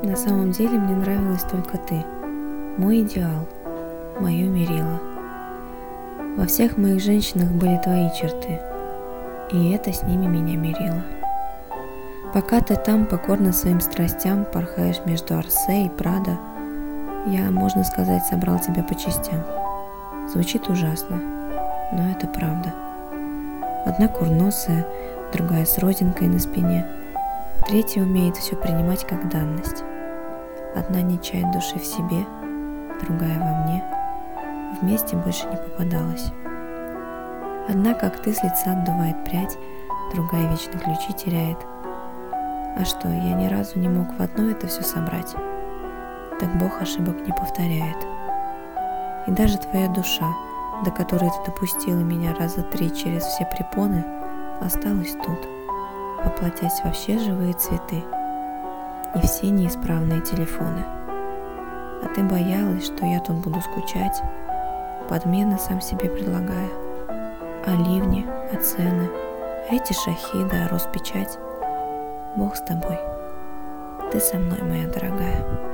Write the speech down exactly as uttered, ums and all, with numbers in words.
На самом деле мне нравилась только ты, мой идеал, мое мерило. Во всех моих женщинах были твои черты, и это с ними меня мирило. Пока ты там покорно своим страстям порхаешь между Орсе и Прадо, я, можно сказать, собрал тебя по частям. Звучит ужасно, но это правда. Одна курносая, другая с родинкой на спине, третья умеет все принимать как данность. Одна не чает души в себе, другая во мне. Вместе больше не попадалась. Одна, как ты, с лица отдувает прядь, другая вечно ключи теряет. А что, я ни разу не мог в одно это все собрать? Так Бог ошибок не повторяет. И даже твоя душа, до которой ты допустила меня раза три через все препоны, осталась тут, воплотясь во все живые цветы и все неисправные телефоны. А ты боялась, что я тут буду скучать, подмены сам себе предлагая, а ливни, а цены, а эти шахиды, а Роспечать. Бог с тобой, ты со мной, моя дорогая.